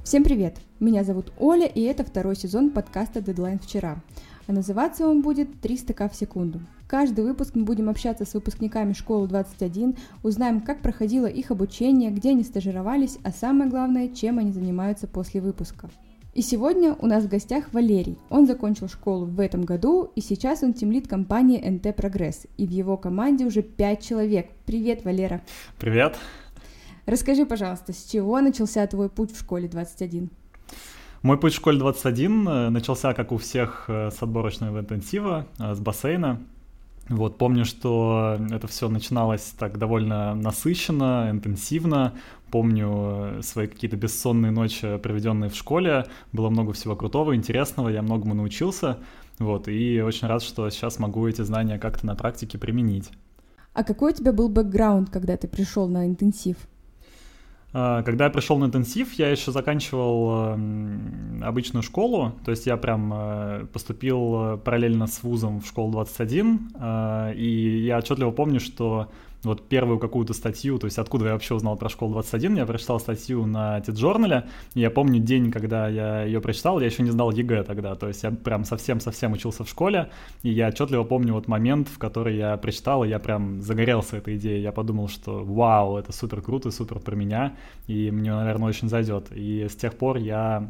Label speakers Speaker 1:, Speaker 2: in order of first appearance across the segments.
Speaker 1: Всем привет! Меня зовут Оля, и это второй сезон подкаста «Дедлайн вчера». А называться он будет «300 к в секунду». Каждый выпуск мы будем общаться с выпускниками школы 21, узнаем, как проходило их обучение, где они стажировались, а самое главное, чем они занимаются после выпуска. И сегодня у нас в гостях Валерий. Он закончил школу в этом году, и сейчас он тимлид компании НТ Прогресс. И в его команде уже 5 человек. Привет, Валера!
Speaker 2: Привет!
Speaker 1: Расскажи, пожалуйста, с чего начался твой путь в школе 21?
Speaker 2: Мой путь в школе 21 начался, как у всех, с отборочного интенсива, с бассейна. Помню, что это все начиналось так довольно насыщенно, интенсивно. Помню свои какие-то бессонные ночи, проведенные в школе. Было много всего крутого, интересного, я многому научился. И очень рад, что сейчас могу эти знания как-то на практике применить.
Speaker 1: А какой у тебя был бэкграунд, когда ты пришел на интенсив?
Speaker 2: Когда я пришел на интенсив, я еще заканчивал обычную школу, то есть я прям поступил параллельно с вузом в школу 21, и я отчетливо помню, что первую какую-то статью, то есть откуда я вообще узнал про школу 21, я прочитал статью на TED-журнале, и я помню день, когда я ее прочитал, я еще не знал ЕГЭ тогда, то есть я прям совсем-совсем учился в школе, и я отчетливо помню момент, в который я прочитал, и я прям загорелся этой идеей, я подумал, что вау, это супер круто, супер про меня, и мне, наверное, очень зайдет, и с тех пор я,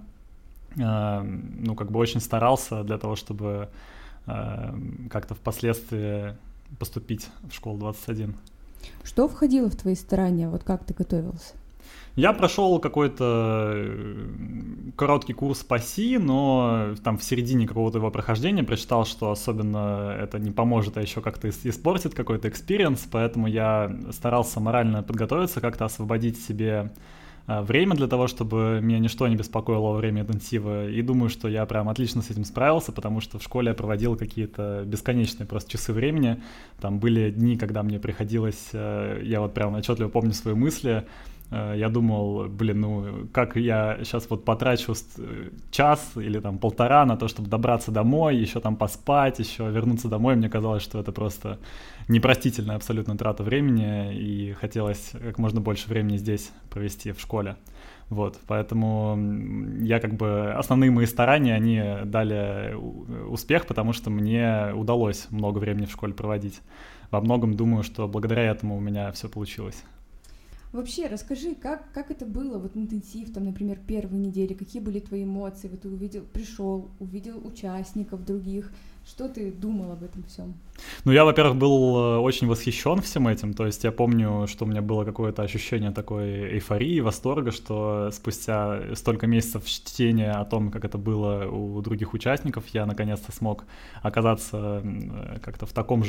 Speaker 2: очень старался для того, чтобы как-то впоследствии поступить в школу 21.
Speaker 1: Что входило в твои старания? Как ты готовился?
Speaker 2: Я прошел какой-то короткий курс по СИ, но там в середине какого-то его прохождения прочитал, что особенно это не поможет, а еще как-то испортит какой-то экспириенс, поэтому я старался морально подготовиться, как-то освободить себе время для того, чтобы меня ничто не беспокоило во время интенсива, и думаю, что я прям отлично с этим справился, потому что в школе я проводил какие-то бесконечные просто часы времени, там были дни, когда мне приходилось, я прям отчетливо помню свои мысли, я думал, как я сейчас потрачу час или там полтора на то, чтобы добраться домой, еще там поспать, еще вернуться домой. Мне казалось, что это просто непростительная абсолютно трата времени, и хотелось как можно больше времени здесь провести в школе. Поэтому я основные мои старания, они дали успех, потому что мне удалось много времени в школе проводить. Во многом думаю, что благодаря этому у меня все получилось.
Speaker 1: Вообще, расскажи, как это было, интенсив, например, первые недели, какие были твои эмоции, ты пришел, увидел участников других, что ты думал об этом всем?
Speaker 2: Я, во-первых, был очень восхищен всем этим, то есть я помню, что у меня было какое-то ощущение такой эйфории, восторга, что спустя столько месяцев чтения о том, как это было у других участников, я наконец-то смог оказаться как-то в такой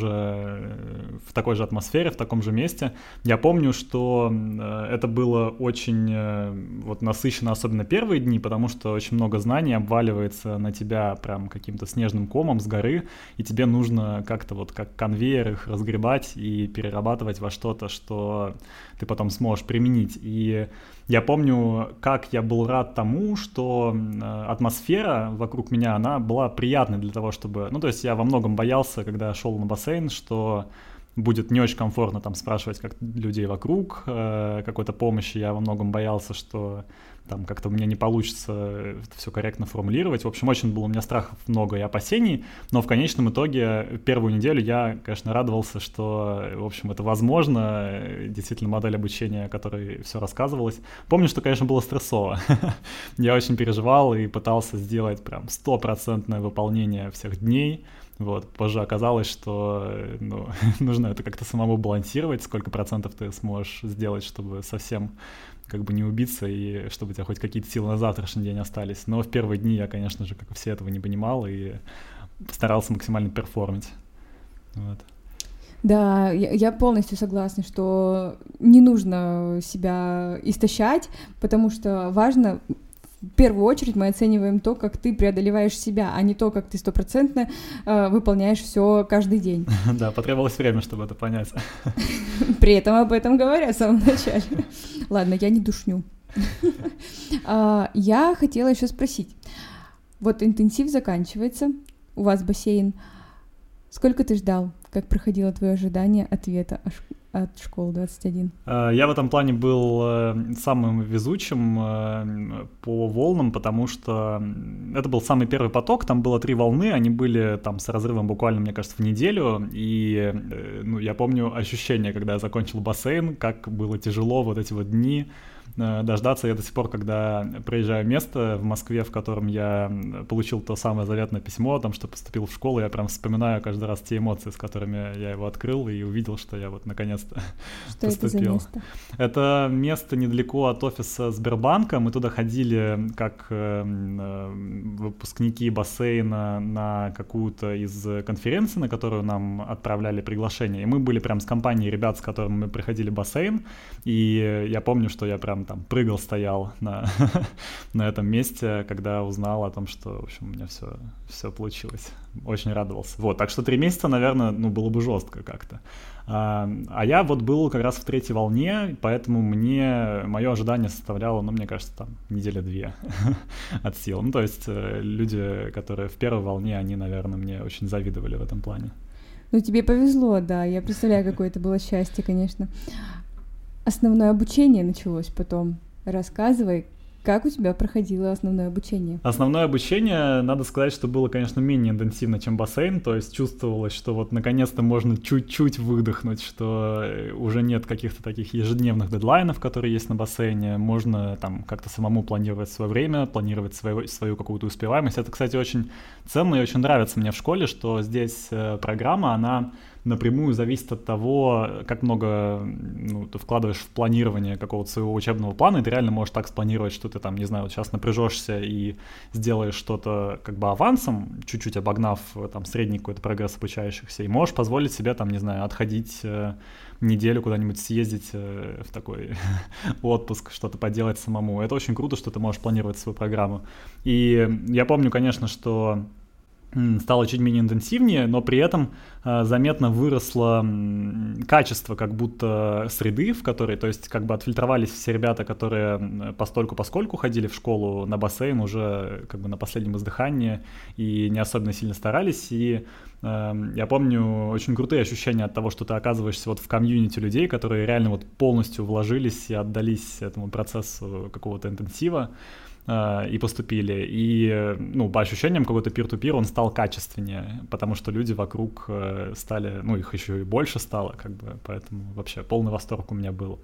Speaker 2: же атмосфере, в таком же месте. Я помню, что это было очень насыщенно, особенно первые дни, потому что очень много знаний обваливается на тебя прям каким-то снежным комом с горы, и тебе нужно как-то как конвейер их разгребать и перерабатывать во что-то, что ты потом сможешь применить. И я помню, как я был рад тому, что атмосфера вокруг меня, она была приятной для того, чтобы... то есть я во многом боялся, когда шел на бассейн, что будет не очень комфортно там спрашивать как людей вокруг какой-то помощи. Я во многом боялся, что там как-то у меня не получится это все корректно формулировать. В общем, очень было у меня страхов много и опасений, но в конечном итоге первую неделю я, конечно, радовался, что, в общем, это возможно, действительно модель обучения, о которой все рассказывалось. Помню, что, конечно, было стрессово. Я очень переживал и пытался сделать прям 100% выполнение всех дней. Позже оказалось, что нужно это как-то самому балансировать, сколько процентов ты сможешь сделать, чтобы совсем не убиться, и чтобы у тебя хоть какие-то силы на завтрашний день остались. Но в первые дни я, конечно же, как и все, этого не понимал и старался максимально перформить.
Speaker 1: Да, я полностью согласна, что не нужно себя истощать, потому что важно... В первую очередь мы оцениваем то, как ты преодолеваешь себя, а не то, как ты 100% выполняешь все каждый день.
Speaker 2: Да, потребовалось время, чтобы это понять.
Speaker 1: При этом об этом говорят в самом начале. Ладно, я не душню. Я хотела еще спросить. Интенсив заканчивается, у вас бассейн. Сколько ты ждал? Как проходило твое ожидание ответа от школы 21?
Speaker 2: Я в этом плане был самым везучим по волнам, потому что это был самый первый поток, там было 3 волны, они были там с разрывом буквально, мне кажется, в неделю, и я помню ощущение, когда я закончил бассейн, как было тяжело вот эти вот дни дождаться. Я до сих пор, когда приезжаю в место в Москве, в котором я получил то самое заветное письмо о том, что поступил в школу, я прям вспоминаю каждый раз те эмоции, с которыми я его открыл и увидел, что я вот наконец-то
Speaker 1: что
Speaker 2: поступил.
Speaker 1: Это за место?
Speaker 2: Это место недалеко от офиса Сбербанка. Мы туда ходили как выпускники бассейна на какую-то из конференций, на которую нам отправляли приглашение. И мы были прям с компанией ребят, с которыми мы приходили в бассейн. И я помню, что я прям там прыгал, стоял на этом месте, когда узнал о том, что, в общем, у меня все получилось. Очень радовался. Вот, так что 3 месяца, наверное, было бы жестко как-то. А я вот был как раз в 3-й волне, поэтому мое ожидание составляло, мне кажется, там 2 недели от сил. То есть люди, которые в 1-й волне, они, наверное, мне очень завидовали в этом плане.
Speaker 1: Тебе повезло, да, я представляю, какое это было счастье, конечно. Основное обучение началось потом. Рассказывай, как у тебя проходило основное обучение?
Speaker 2: Основное обучение, надо сказать, что было, конечно, менее интенсивно, чем бассейн, то есть чувствовалось, что вот наконец-то можно чуть-чуть выдохнуть, что уже нет каких-то таких ежедневных дедлайнов, которые есть на бассейне, можно там как-то самому планировать свое время, планировать свою какую-то успеваемость. Это, кстати, очень ценно и очень нравится мне в школе, что здесь программа, она напрямую зависит от того, как много ты вкладываешь в планирование какого-то своего учебного плана, и ты реально можешь так спланировать, что ты там, не знаю, вот сейчас напряжешься и сделаешь что-то как бы авансом, чуть-чуть обогнав там средний какой-то прогресс обучающихся, и можешь позволить себе там, не знаю, отходить неделю куда-нибудь съездить в такой отпуск, что-то поделать самому. Это очень круто, что ты можешь планировать свою программу. И я помню, конечно, что стало чуть менее интенсивнее, но при этом заметно выросло качество как будто среды, в которой, то есть как бы отфильтровались все ребята, которые постольку-поскольку ходили в школу на бассейн уже как бы на последнем издыхании и не особенно сильно старались, и я помню очень крутые ощущения от того, что ты оказываешься вот в комьюнити людей, которые реально вот полностью вложились и отдались этому процессу какого-то интенсива, и поступили. И, по ощущениям, какой-то peer-to-peer он стал качественнее, потому что люди вокруг стали, их еще и больше стало, как бы, поэтому вообще полный восторг у меня был.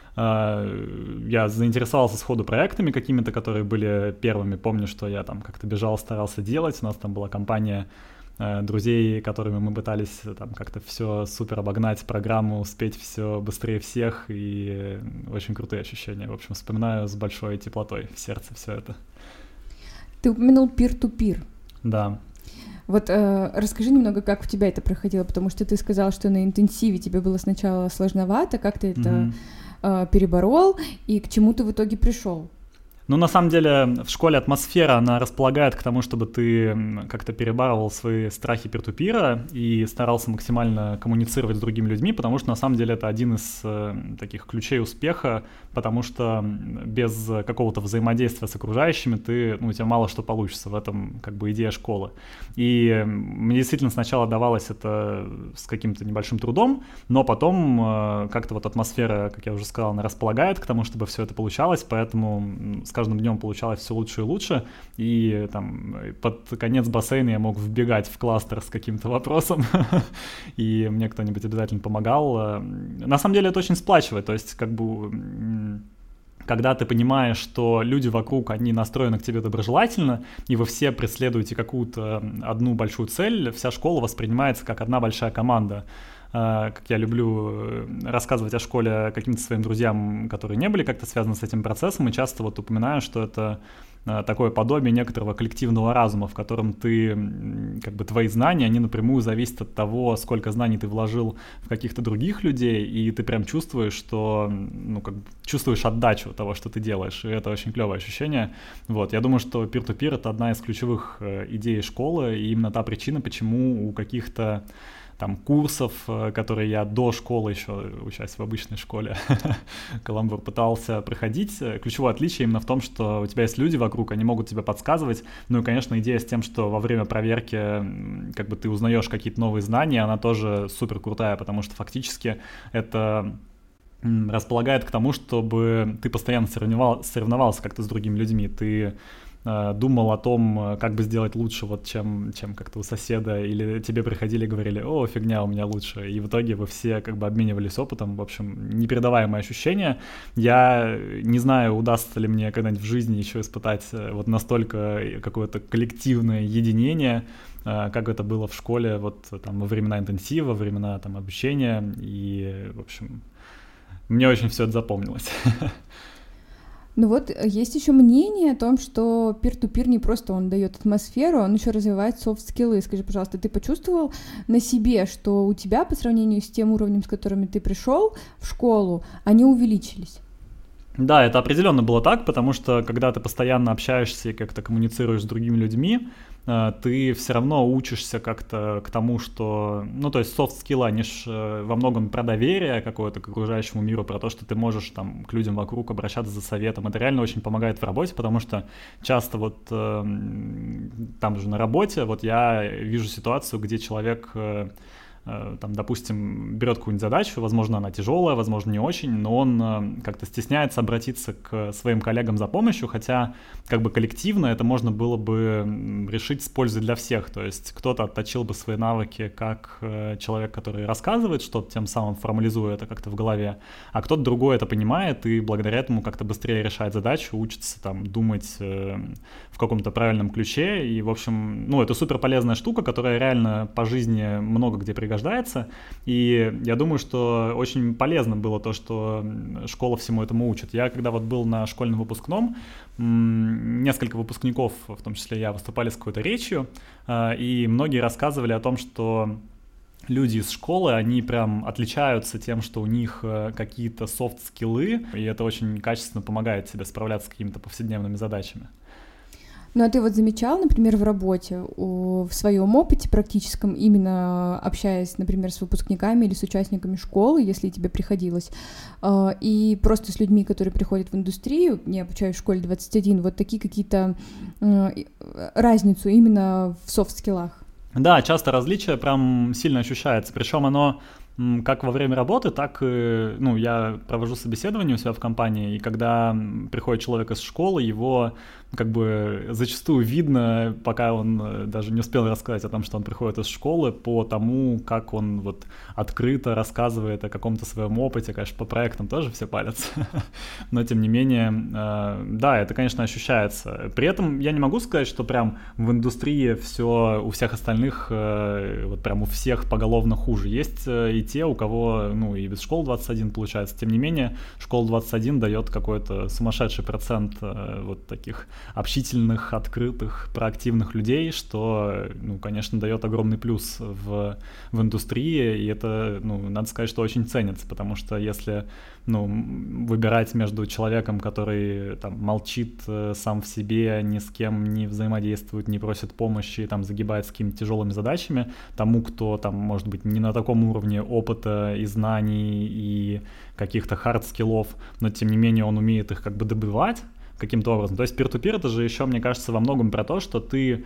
Speaker 2: Я заинтересовался сходу проектами какими-то, которые были первыми. Помню, что я там как-то бежал, старался делать. У нас там была компания друзей, которыми мы пытались там как-то все супер обогнать, программу, успеть все быстрее всех, и очень крутые ощущения. В общем, вспоминаю с большой теплотой в сердце все это.
Speaker 1: Ты упомянул peer-to-peer.
Speaker 2: Да.
Speaker 1: Вот расскажи немного, как у тебя это проходило, потому что ты сказал, что на интенсиве тебе было сначала сложновато, как ты это переборол, и к чему ты в итоге пришел?
Speaker 2: На самом деле, в школе атмосфера, она располагает к тому, чтобы ты как-то перебарывал свои страхи peer-to-peer и старался максимально коммуницировать с другими людьми, потому что, на самом деле, это один из таких ключей успеха, потому что без какого-то взаимодействия с окружающими у тебя мало что получится, в этом как бы идея школы. И мне действительно сначала давалось это с каким-то небольшим трудом, но потом как-то вот атмосфера, как я уже сказал, она располагает к тому, чтобы все это получалось, поэтому с каждым днем получалось все лучше и лучше, и там под конец бассейна я мог вбегать в кластер с каким-то вопросом, и мне кто-нибудь обязательно помогал. На самом деле это очень сплачивает, то есть как бы когда ты понимаешь, что люди вокруг, они настроены к тебе доброжелательно, и вы все преследуете какую-то одну большую цель, вся школа воспринимается как одна большая команда. Как я люблю рассказывать о школе каким-то своим друзьям, которые не были как-то связаны с этим процессом, и часто вот упоминаю, что это такое подобие некоторого коллективного разума, в котором ты, как бы твои знания, они напрямую зависят от того, сколько знаний ты вложил в каких-то других людей, и ты прям чувствуешь, что, чувствуешь отдачу того, что ты делаешь, и это очень клевое ощущение. Вот, я думаю, что peer-to-peer — это одна из ключевых идей школы, и именно та причина, почему у каких-то там курсов, которые я до школы еще, учась в обычной школе, каламбур, пытался проходить. Ключевое отличие именно в том, что у тебя есть люди вокруг, они могут тебе подсказывать. Ну и, конечно, идея с тем, что во время проверки как бы ты узнаешь какие-то новые знания, она тоже супер крутая, потому что фактически это располагает к тому, чтобы ты постоянно соревновался как-то с другими людьми, ты думал о том, как бы сделать лучше, вот чем как-то у соседа, или тебе приходили и говорили: о, фигня, у меня лучше, и в итоге вы все как бы обменивались опытом. В общем, непередаваемое ощущение. Я не знаю, удастся ли мне когда-нибудь в жизни еще испытать вот настолько какое-то коллективное единение, как это было в школе вот там во времена интенсива, во времена там обучения, и, в общем, мне очень все это запомнилось.
Speaker 1: Ну вот, есть еще мнение о том, что peer-to-peer не просто он дает атмосферу, он еще развивает софт-скиллы. Скажи, пожалуйста, ты почувствовал на себе, что у тебя по сравнению с тем уровнем, с которыми ты пришел в школу, они увеличились?
Speaker 2: Да, это определенно было так, потому что когда ты постоянно общаешься и как-то коммуницируешь с другими людьми, ты все равно учишься как-то к тому, что... Ну, то есть софт-скиллы, они же во многом про доверие какое-то к окружающему миру, про то, что ты можешь там к людям вокруг обращаться за советом. Это реально очень помогает в работе, потому что часто вот там же на работе вот я вижу ситуацию, где человек... там, допустим, берет какую-нибудь задачу, возможно, она тяжелая, возможно, не очень, но он как-то стесняется обратиться к своим коллегам за помощью, хотя как бы коллективно это можно было бы решить с пользой для всех, то есть кто-то отточил бы свои навыки как человек, который рассказывает что-то, тем самым формализуя это как-то в голове, а кто-то другой это понимает и благодаря этому как-то быстрее решает задачу, учится там думать в каком-то правильном ключе, и, в общем, ну, это супер полезная штука, которая реально по жизни много где пригождается, и я думаю, что очень полезно было то, что школа всему этому учит. Я когда вот был на школьном выпускном, несколько выпускников, в том числе я, выступали с какой-то речью, и многие рассказывали о том, что люди из школы, они прям отличаются тем, что у них какие-то софт-скиллы, и это очень качественно помогает тебе справляться с какими-то повседневными задачами.
Speaker 1: Ну, а ты вот замечал, например, в работе, в своем опыте практическом, именно общаясь, например, с выпускниками или с участниками школы, если тебе приходилось, и просто с людьми, которые приходят в индустрию, я обучаюсь в школе 21, вот такие какие-то разницу именно в софт-скиллах?
Speaker 2: Да, часто различие прям сильно ощущается, причем оно как во время работы, так и, ну, я провожу собеседование у себя в компании, и когда приходит человек из школы, его как бы зачастую видно, пока он даже не успел рассказать о том, что он приходит из школы, по тому, как он вот открыто рассказывает о каком-то своем опыте. Конечно, по проектам тоже все палятся, но тем не менее, да, это, конечно, ощущается. При этом я не могу сказать, что прям в индустрии все у всех остальных, вот прям у всех поголовно хуже. Есть и те, у кого, ну, и без школы 21 получается. Тем не менее, школа 21 дает какой-то сумасшедший процент вот таких общительных, открытых, проактивных людей, что, ну, конечно, дает огромный плюс в индустрии, и это, ну, надо сказать, что очень ценится, потому что если, ну, выбирать между человеком, который там молчит сам в себе, ни с кем не взаимодействует, не просит помощи, там загибается какими-то тяжелыми задачами, тому, кто там, может быть, не на таком уровне опыта и знаний и каких-то хард-скиллов, но тем не менее он умеет их как бы добывать каким-то образом. То есть peer-to-peer это же еще, мне кажется, во многом про то, что ты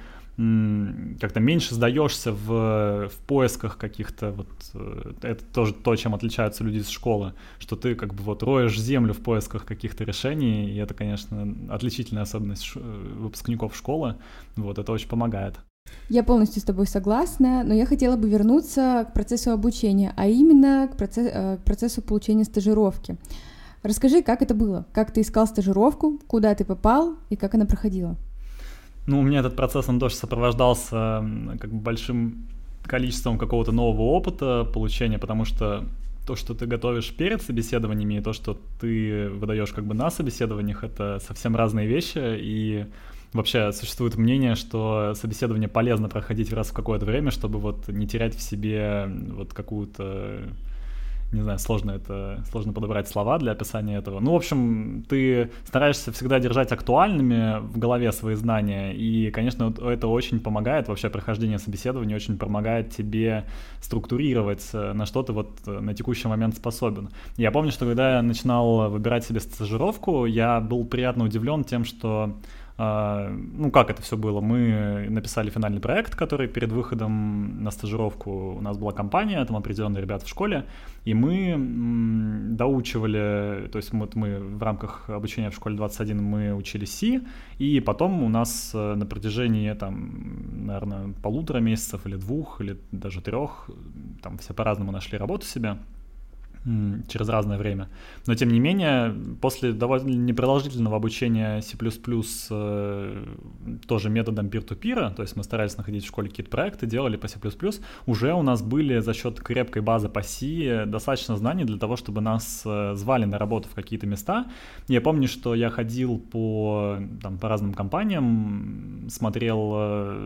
Speaker 2: как-то меньше сдаешься в поисках каких-то, вот это тоже то, чем отличаются люди из школы, что ты как бы вот роешь землю в поисках каких-то решений, и это, конечно, отличительная особенность выпускников школы, вот, это очень помогает.
Speaker 1: Я полностью с тобой согласна, но я хотела бы вернуться к процессу обучения, а именно к процессу получения стажировки. Расскажи, как это было? Как ты искал стажировку, куда ты попал и как она проходила?
Speaker 2: Ну, у меня этот процесс, он тоже сопровождался как бы большим количеством какого-то нового опыта получения, потому что то, что ты готовишь перед собеседованиями, и то, что ты выдаешь как бы на собеседованиях, это совсем разные вещи, и вообще существует мнение, что собеседование полезно проходить раз в какое-то время, чтобы вот не терять в себе вот какую-то не знаю, сложно подобрать слова для описания этого. Ну, в общем, ты стараешься всегда держать актуальными в голове свои знания, и, конечно, это очень помогает, вообще прохождение собеседования очень помогает тебе структурировать, на что ты вот на текущий момент способен. Я помню, что когда я начинал выбирать себе стажировку, я был приятно удивлен тем, что как это все было? Мы написали финальный проект, который перед выходом на стажировку, у нас была компания, там определенные ребята в школе, и мы доучивали, то есть мы в рамках обучения в школе 21 мы учили C, и потом у нас на протяжении, там, наверное, 1,5 месяцев или 2, или даже 3, там все по-разному нашли работу себе через разное время. Но, тем не менее, после довольно непродолжительного обучения C++ тоже методом peer-to-peer, то есть мы старались находить в школе какие-то проекты, делали по C++, уже у нас были за счет крепкой базы по C достаточно знаний для того, чтобы нас звали на работу в какие-то места. Я помню, что я ходил по разным компаниям, смотрел,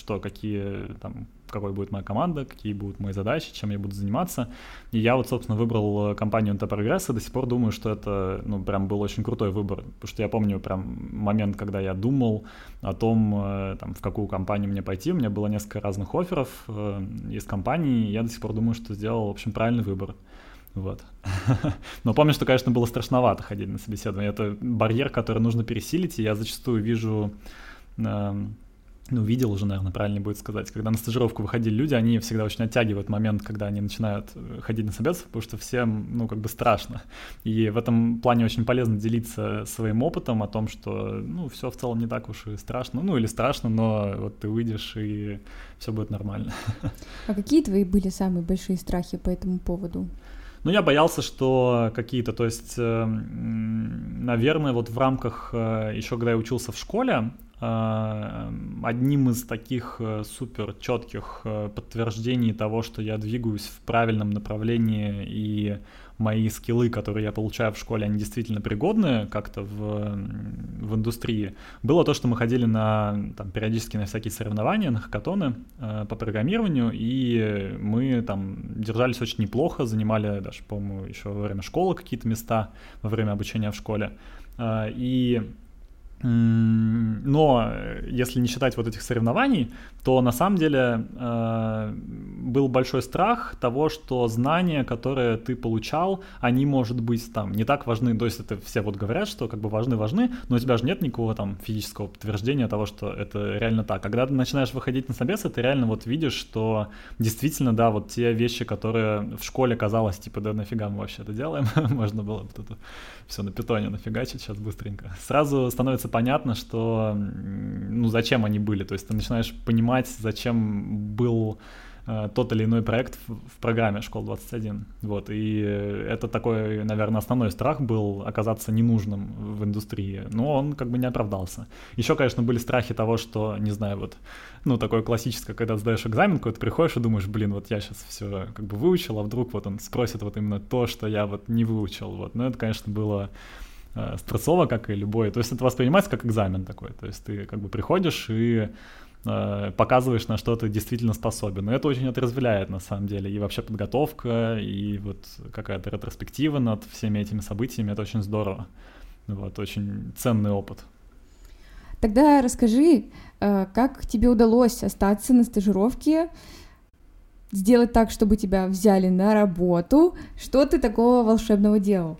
Speaker 2: какой будет моя команда, какие будут мои задачи, чем я буду заниматься. И я вот, собственно, выбрал компанию NT Progress, и до сих пор думаю, что это, прям был очень крутой выбор. Потому что я помню прям момент, когда я думал о том, в какую компанию мне пойти. У меня было несколько разных офферов из компаний, и я до сих пор думаю, что сделал, в общем, правильный выбор. Вот. Но помню, что, конечно, было страшновато ходить на собеседование. Это барьер, который нужно пересилить, и я зачастую вижу... видел уже, наверное, правильнее будет сказать. Когда на стажировку выходили люди, они всегда очень оттягивают момент, когда они начинают ходить на собеседование, потому что всем, страшно. И в этом плане очень полезно делиться своим опытом о том, что, все в целом не так уж и страшно. Или страшно, но вот ты выйдешь, и все будет нормально.
Speaker 1: А какие твои были самые большие страхи по этому поводу?
Speaker 2: Я боялся, что какие-то, то есть, наверное, вот в рамках, еще когда я учился в школе, одним из таких супер четких подтверждений того, что я двигаюсь в правильном направлении и мои скиллы, которые я получаю в школе, они действительно пригодны как-то в индустрии, было то, что мы ходили периодически на всякие соревнования, на хакатоны по программированию, и мы держались очень неплохо, занимали даже, по-моему, еще во время школы какие-то места, во время обучения в школе. Но если не считать вот этих соревнований, то на самом деле был большой страх того, что знания, которые ты получал, они, может быть, не так важны. То есть это все вот говорят, что важны, но у тебя же нет никакого физического подтверждения того, что это реально так. Когда ты начинаешь выходить на собесы, ты реально вот видишь, что действительно, да, вот те вещи, которые в школе казалось, да нафига мы вообще это делаем, можно было бы тут все на питоне нафигачить сейчас быстренько. Сразу становится понятно, что, зачем они были. То есть ты начинаешь понимать, зачем был тот или иной проект в программе «Школа-21». Вот, и это такой, наверное, основной страх был оказаться ненужным в индустрии, но он не оправдался. Еще, конечно, были страхи того, что, не знаю, вот, такое классическое, когда сдаешь экзамен, когда ты приходишь и думаешь, вот я сейчас все выучил, а вдруг вот он спросит вот именно то, что я вот не выучил, вот, но это, конечно, было стрессово, как и любой, то есть это воспринимается как экзамен такой, то есть ты приходишь и показываешь, на что ты действительно способен. И это очень отрезвляет, на самом деле. И вообще подготовка, и вот какая-то ретроспектива над всеми этими событиями. Это очень здорово. Вот, очень ценный опыт.
Speaker 1: Тогда расскажи, как тебе удалось остаться на стажировке, сделать так, чтобы тебя взяли на работу? Что ты такого волшебного делал?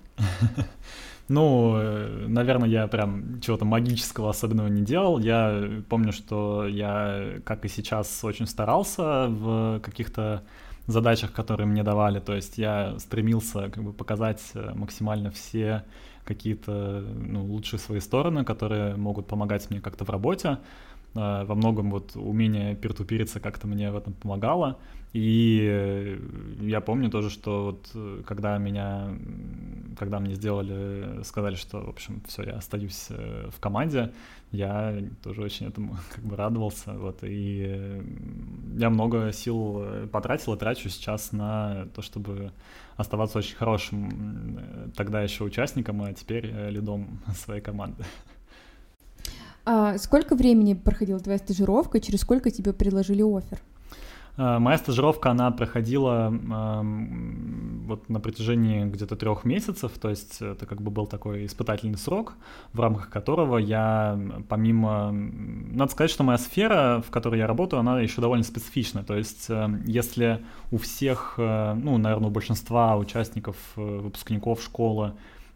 Speaker 2: Наверное, я прям чего-то магического особенного не делал. Я помню, что я, как и сейчас, очень старался в каких-то задачах, которые мне давали. То есть я стремился показать максимально все какие-то лучшие свои стороны, которые могут помогать мне как-то в работе. Во многом вот умение peer-to-peerиться как-то мне в этом помогало. И я помню тоже, что вот когда мне сказали, что, в общем, все, я остаюсь в команде, я тоже очень этому радовался. Вот, и я много сил потратил и трачу сейчас на то, чтобы оставаться очень хорошим тогда еще участником, а теперь лидом своей команды.
Speaker 1: А сколько времени проходила твоя стажировка, через сколько тебе предложили оффер?
Speaker 2: Моя стажировка, она проходила вот на протяжении где-то 3 месяцев, то есть это как бы был такой испытательный срок, в рамках которого я помимо... Надо сказать, что моя сфера, в которой я работаю, она еще довольно специфична, то есть если у всех, ну, наверное, у большинства участников, выпускников школы,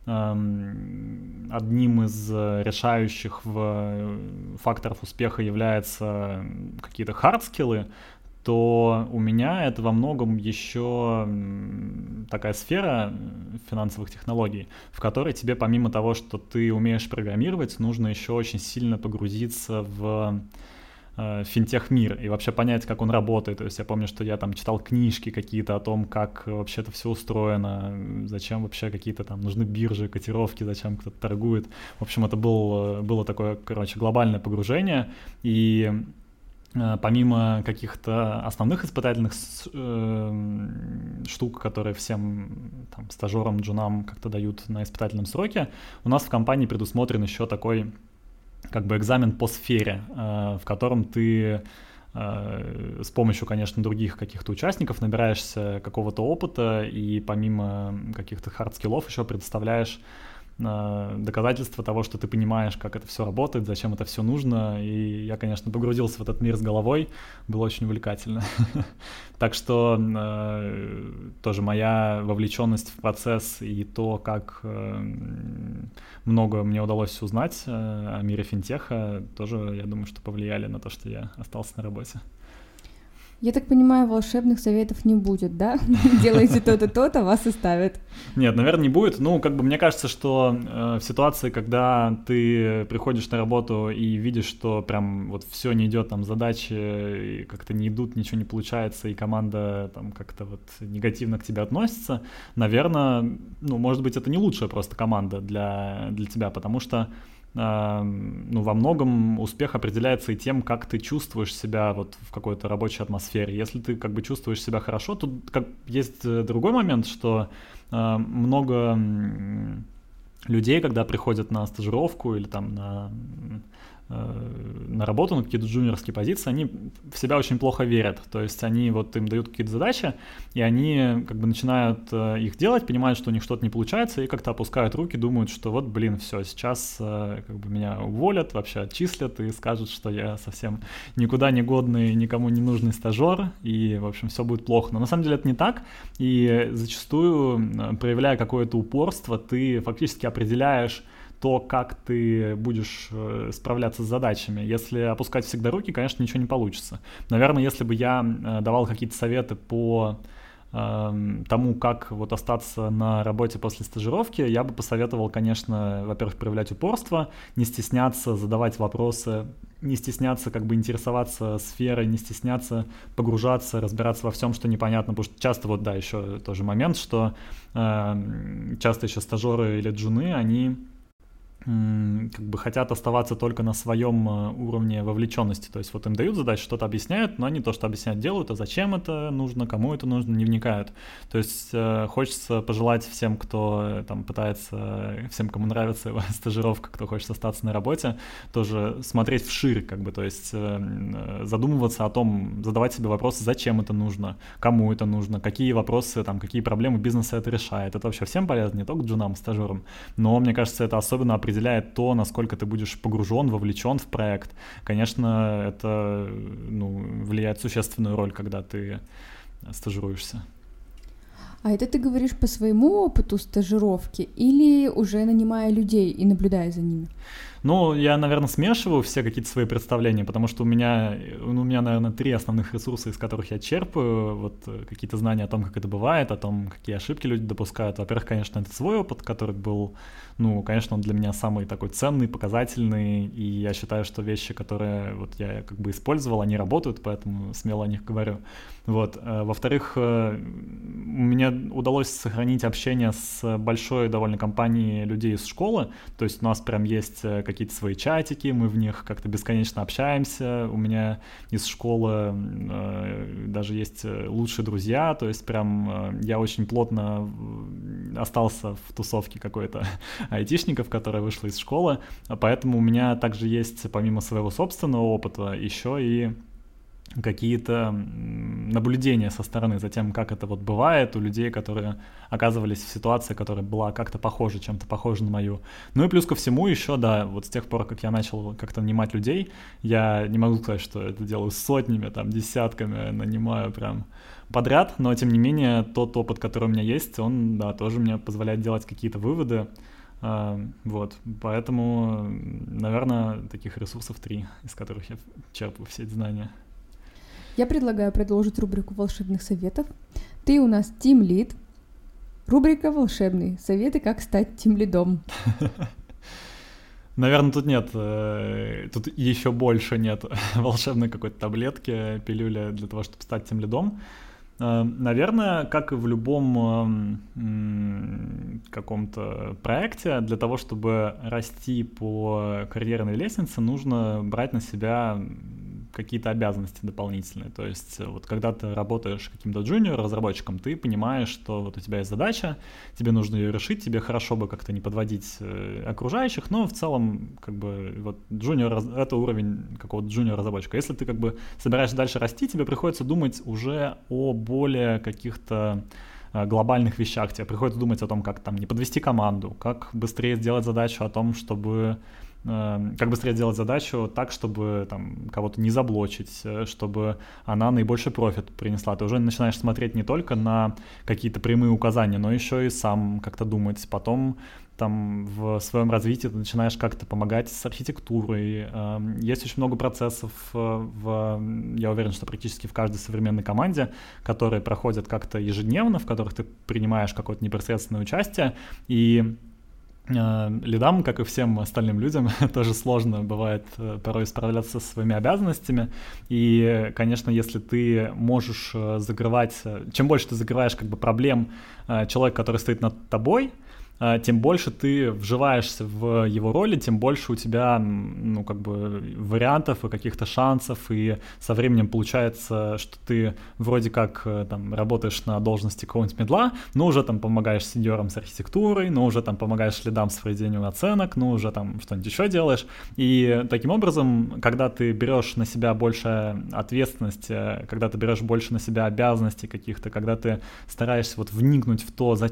Speaker 2: одним из решающих факторов успеха являются какие-то хардскиллы, то у меня это во многом еще такая сфера финансовых технологий, в которой тебе помимо того, что ты умеешь программировать, нужно еще очень сильно погрузиться в финтех-мир и вообще понять, как он работает. То есть я помню, что я там читал книжки какие-то о том, как вообще это все устроено, зачем вообще какие-то там нужны биржи, котировки, зачем кто-то торгует. В общем, это было такое, короче, глобальное погружение. И помимо каких-то основных испытательных штук, которые всем там, стажерам, джунам как-то дают на испытательном сроке, у нас в компании предусмотрен еще такой как бы экзамен по сфере, в котором ты с помощью, конечно, других каких-то участников набираешься какого-то опыта и помимо каких-то хард-скиллов еще предоставляешь доказательства того, что ты понимаешь, как это все работает, зачем это все нужно. И я, конечно, погрузился в этот мир с головой, было очень увлекательно. Так что тоже моя вовлеченность в процесс и то, как много мне удалось узнать о мире финтеха, тоже, я думаю, что повлияли на то, что я остался на работе.
Speaker 1: Я так понимаю, волшебных советов не будет, да? Делайте то-то, то-то, вас оставят.
Speaker 2: Нет, наверное, не будет. Ну, как бы мне кажется, что в ситуации, когда ты приходишь на работу и видишь, что прям вот все не идет, там задачи как-то не идут, ничего не получается, и команда там как-то вот негативно к тебе относится, наверное, ну, может быть, это не лучшая просто команда для тебя, потому что ну, во многом успех определяется и тем, как ты чувствуешь себя вот в какой-то рабочей атмосфере. Если ты как бы чувствуешь себя хорошо, тут как есть другой момент, что много людей, когда приходят на стажировку или там на работу, на какие-то джуниорские позиции, они в себя очень плохо верят. То есть они вот им дают какие-то задачи, и они как бы начинают их делать, понимают, что у них что-то не получается, и как-то опускают руки, думают, что вот, блин, все, сейчас как бы меня уволят, вообще отчислят и скажут, что я совсем никуда не годный, никому не нужный стажер, и, в общем, все будет плохо. Но на самом деле это не так, и зачастую, проявляя какое-то упорство, ты фактически определяешь то, как ты будешь справляться с задачами. Если опускать всегда руки, конечно, ничего не получится. Наверное, если бы я давал какие-то советы по тому, как вот остаться на работе после стажировки, я бы посоветовал, конечно, во-первых, проявлять упорство, не стесняться задавать вопросы, не стесняться как бы интересоваться сферой, не стесняться погружаться, разбираться во всем, что непонятно, потому что часто вот, да, еще тоже момент, что часто еще стажеры или джуны, они как бы хотят оставаться только на своем уровне вовлеченности. То есть вот им дают задачу, что-то объясняют, но они то, что объясняют, делают, а зачем это нужно, кому это нужно, не вникают. То есть хочется пожелать всем, кто там пытается, всем, кому нравится его стажировка, кто хочет остаться на работе, тоже смотреть вширь, как бы, то есть задумываться о том, задавать себе вопросы, зачем это нужно, кому это нужно, какие вопросы, там, какие проблемы бизнеса это решает. Это вообще всем полезно, не только джунам, стажерам, но, мне кажется, это особенно определяет то, насколько ты будешь погружен, вовлечен в проект. Конечно, это влияет существенную роль, когда ты стажируешься.
Speaker 1: А это ты говоришь по своему опыту стажировки или уже нанимая людей и наблюдая за ними?
Speaker 2: Ну, я, наверное, смешиваю все какие-то свои представления, потому что у меня, наверное, 3 основных ресурса, из которых я черпаю вот какие-то знания о том, как это бывает, о том, какие ошибки люди допускают. Во-первых, конечно, это свой опыт, который был, конечно, он для меня самый такой ценный, показательный, и я считаю, что вещи, которые вот я как бы использовал, они работают, поэтому смело о них говорю. Вот. Во-вторых, мне удалось сохранить общение с большой довольно компанией людей из школы, то есть у нас прям есть какие-то свои чатики, мы в них как-то бесконечно общаемся, у меня из школы даже есть лучшие друзья, то есть прям я очень плотно остался в тусовке какой-то айтишников, которая вышла из школы, поэтому у меня также есть, помимо своего собственного опыта, еще и какие-то наблюдения со стороны за тем, как это вот бывает у людей, которые оказывались в ситуации, которая была как-то похожа, чем-то похожа на мою. Ну и плюс ко всему еще, да, вот с тех пор, как я начал как-то нанимать людей, я не могу сказать, что это делаю сотнями, там, десятками, нанимаю прям подряд, но тем не менее тот опыт, который у меня есть, он, да, тоже мне позволяет делать какие-то выводы. Вот, поэтому, наверное, таких ресурсов 3, из которых я черпаю все эти знания.
Speaker 1: Я предлагаю продолжить рубрику волшебных советов. Ты у нас тимлид. Рубрика «Волшебные советы, как стать тимлидом».
Speaker 2: Наверное, тут нет, тут еще больше нет волшебной какой-то таблетки, пилюли для того, чтобы стать тимлидом. Наверное, как и в любом каком-то проекте, для того, чтобы расти по карьерной лестнице, нужно брать на себя какие-то обязанности дополнительные. То есть вот когда ты работаешь каким-то джуниор-разработчиком, ты понимаешь, что вот у тебя есть задача, тебе нужно ее решить, тебе хорошо бы как-то не подводить окружающих, но в целом как бы вот джуниор — это уровень какого-то джуниор-разработчика. Если ты как бы собираешься дальше расти, тебе приходится думать уже о более каких-то глобальных вещах. Тебе приходится думать о том, как там не подвести команду, как быстрее сделать задачу о том, чтобы как быстрее сделать задачу так, чтобы там кого-то не заблочить, чтобы она наибольший профит принесла. Ты уже начинаешь смотреть не только на какие-то прямые указания, но еще и сам как-то думать. Потом там в своем развитии ты начинаешь как-то помогать с архитектурой. Есть очень много процессов, я уверен, что практически в каждой современной команде, которые проходят как-то ежедневно, в которых ты принимаешь какое-то непосредственное участие. И лидам, как и всем остальным людям, тоже сложно бывает порой справляться со своими обязанностями. И, конечно, если ты можешь закрывать, чем больше ты закрываешь как бы проблем человека, который стоит над тобой, тем больше ты вживаешься в его роли, тем больше у тебя, ну, как бы вариантов и каких-то шансов, и со временем получается, что ты вроде как там работаешь на должности какого-нибудь медла, но уже там помогаешь сеньорам с архитектурой, но уже там помогаешь лидам с проведением оценок, ну уже там что-нибудь еще делаешь. И таким образом, когда ты берешь на себя больше ответственности, когда ты берешь больше на себя обязанностей каких-то, когда ты стараешься вот вникнуть в то,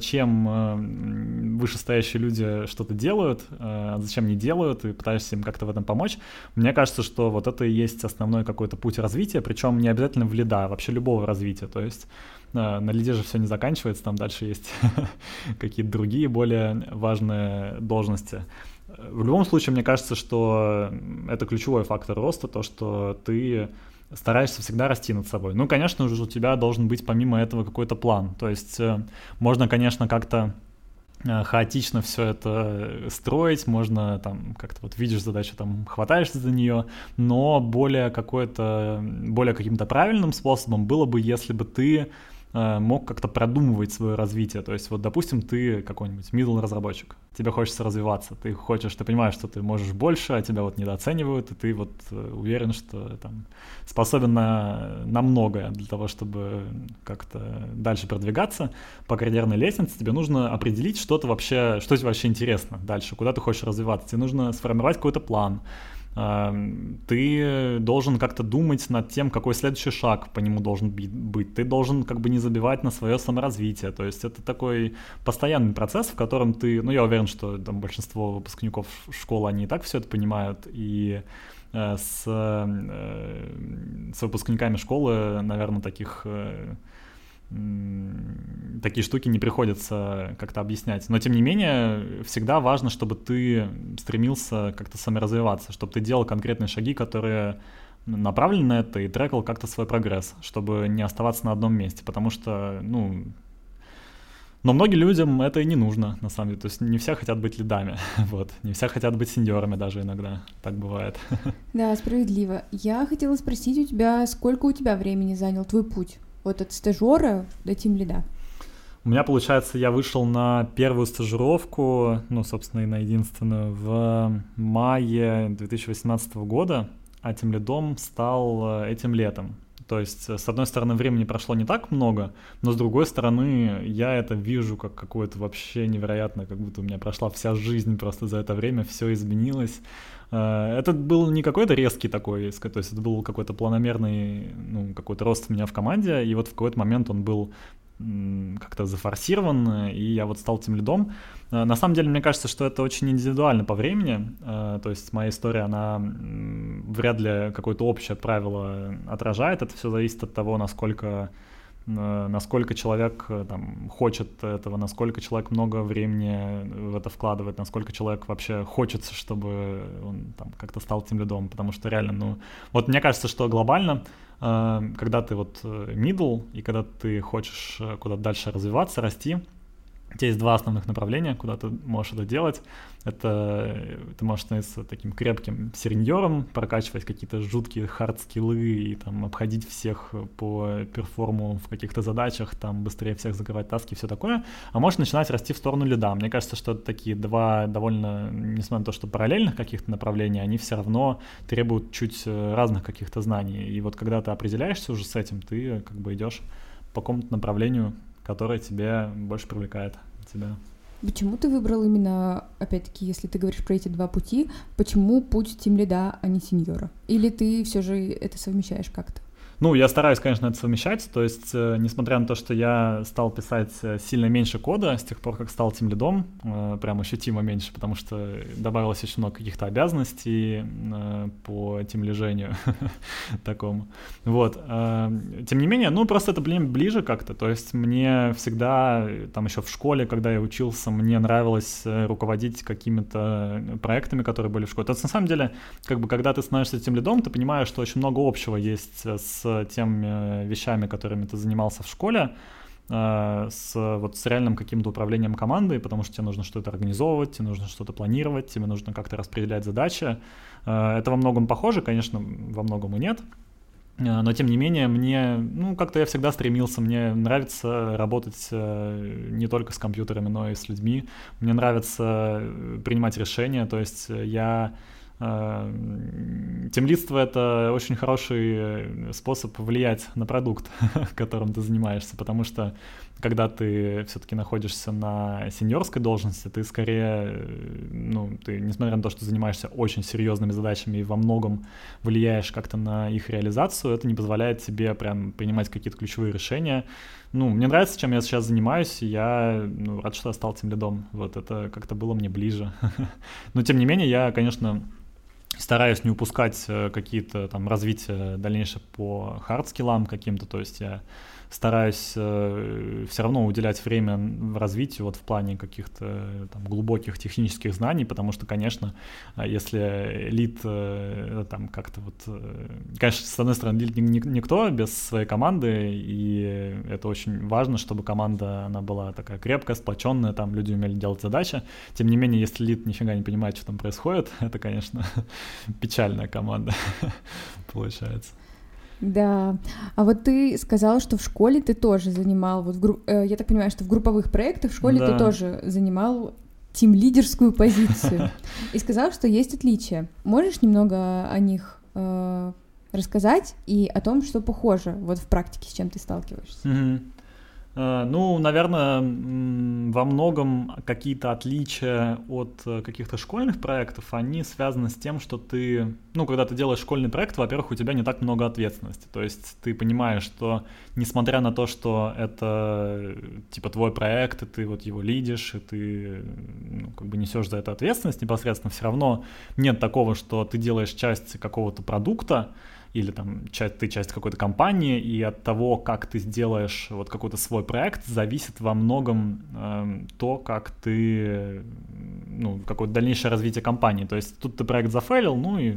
Speaker 2: зачем вышестоящие люди что-то делают, зачем не делают, и пытаешься им как-то в этом помочь. Мне кажется, что вот это и есть основной какой-то путь развития, причем не обязательно в лида, а вообще любого развития. То есть на лиде же все не заканчивается, там дальше есть какие-то другие более важные должности. В любом случае, мне кажется, что это ключевой фактор роста, то, что ты стараешься всегда расти над собой. Ну, конечно же, у тебя должен быть помимо этого какой-то план. То есть можно, конечно, как-то хаотично все это строить, можно там как-то вот видишь задачу, там хватаешься за нее, но более каким-то правильным способом было бы, если бы ты мог как-то продумывать свое развитие. То есть вот, допустим, ты какой-нибудь middle разработчик, тебе хочется развиваться, ты понимаешь, что ты можешь больше, а тебя вот недооценивают, и ты вот уверен, что там способен на многое для того, чтобы как-то дальше продвигаться по карьерной лестнице. Тебе нужно определить, что тебе вообще интересно дальше, куда ты хочешь развиваться. Тебе нужно сформировать какой-то план. Ты должен как-то думать над тем, какой следующий шаг по нему должен быть. Ты должен как бы не забивать на свое саморазвитие. То есть это такой постоянный процесс, в котором ты, ну я уверен, что там большинство выпускников школы, они и так все это понимают, и с выпускниками школы, наверное, такие штуки не приходится как-то объяснять. Но, тем не менее, всегда важно, чтобы ты стремился как-то саморазвиваться, чтобы ты делал конкретные шаги, которые направлены на это, и трекал как-то свой прогресс, чтобы не оставаться на одном месте. Потому что, но многим людям это и не нужно, на самом деле. То есть не все хотят быть лидами, вот. Не все хотят быть сеньорами даже иногда. Так бывает.
Speaker 1: Да, справедливо. Я хотела спросить у тебя, сколько у тебя времени занял твой путь? Вот от стажера до тимлида.
Speaker 2: У меня, получается, я вышел на первую стажировку, собственно, и на единственную, в мае 2018 года, а тимлидом стал этим летом. То есть, с одной стороны, времени прошло не так много, но с другой стороны, я это вижу как какое-то вообще невероятное, как будто у меня прошла вся жизнь просто за это время, все изменилось. Это был не какой-то резкий такой, то есть это был какой-то планомерный, какой-то рост у меня в команде, и вот в какой-то момент он был как-то зафорсирован, и я вот стал тимлидом. На самом деле, мне кажется, что это очень индивидуально по времени, то есть моя история, она вряд ли какое-то общее правило отражает, это все зависит от того, насколько человек там хочет этого, насколько человек много времени в это вкладывает, насколько человек вообще хочется, чтобы он там как-то стал тимлидом, потому что реально, вот мне кажется, что глобально, когда ты вот middle, и когда ты хочешь куда-то дальше развиваться, расти, у тебя есть два основных направления, куда ты можешь это делать. Это ты можешь становиться таким крепким сеньором, прокачивать какие-то жуткие хард-скиллы и там обходить всех по перформу в каких-то задачах, там быстрее всех закрывать таски и все такое. А можешь начинать расти в сторону лида. Мне кажется, что это такие два довольно, несмотря на то, что параллельных каких-то направлений, они все равно требуют чуть разных каких-то знаний. И вот когда ты определяешься уже с этим, ты как бы идешь по какому-то направлению, которое тебе больше привлекает тебя.
Speaker 1: Почему ты выбрал именно, опять-таки, если ты говоришь про эти два пути, почему путь тимлида, а не сеньора? Или ты все же это совмещаешь как-то?
Speaker 2: Я стараюсь, конечно, это совмещать, то есть, несмотря на то, что я стал писать сильно меньше кода с тех пор, как стал тимлидом, прям ощутимо меньше, потому что добавилось очень много каких-то обязанностей по тимлижению такому. Вот. Тем не менее, просто это ближе как-то, то есть мне всегда, там еще в школе, когда я учился, мне нравилось руководить какими-то проектами, которые были в школе. То есть, на самом деле, как бы, когда ты становишься тимлидом, ты понимаешь, что очень много общего есть с теми вещами, которыми ты занимался в школе, с реальным каким-то управлением командой, потому что тебе нужно что-то организовывать, тебе нужно что-то планировать, тебе нужно как-то распределять задачи. Это во многом похоже, конечно, во многом и нет. Но, тем не менее, мне, как-то я всегда стремился, мне нравится работать не только с компьютерами, но и с людьми. Мне нравится принимать решения, то есть тимлидство — это очень хороший способ влиять на продукт, которым ты занимаешься, потому что когда ты все-таки находишься на сеньорской должности, ты скорее, ты, несмотря на то, что занимаешься очень серьезными задачами и во многом влияешь как-то на их реализацию, это не позволяет тебе прям принимать какие-то ключевые решения. Мне нравится, чем я сейчас занимаюсь, и я рад, что я стал тимлидом. Вот это как-то было мне ближе. Но, тем не менее, я, конечно, стараюсь не упускать какие-то там развития дальнейшее по хард-скиллам каким-то, то есть я стараюсь все равно уделять время в развитии, вот в плане каких-то там глубоких технических знаний, потому что, конечно, если лид там как-то конечно, с одной стороны, лид никто без своей команды, и это очень важно, чтобы команда, она была такая крепкая, сплоченная, там люди умели делать задачи. Тем не менее, если лид нифига не понимает, что там происходит, это, конечно, печальная команда получается.
Speaker 1: Да, а вот ты сказал, что в школе ты тоже занимал, я так понимаю, что в групповых проектах в школе ты тоже занимал тимлидерскую позицию, и сказал, что есть отличия. Можешь немного о них рассказать и о том, что похоже вот в практике, с чем ты сталкиваешься?
Speaker 2: Наверное, во многом какие-то отличия от каких-то школьных проектов, они связаны с тем, что ты, когда ты делаешь школьный проект, во-первых, у тебя не так много ответственности. То есть ты понимаешь, что несмотря на то, что это типа твой проект, и ты вот его лидишь, и ты как бы несешь за это ответственность непосредственно, все равно нет такого, что ты делаешь часть какого-то продукта, или там ты часть какой-то компании, и от того, как ты сделаешь вот какой-то свой проект, зависит во многом то, как ты, какое-то дальнейшее развитие компании. То есть тут ты проект зафейлил,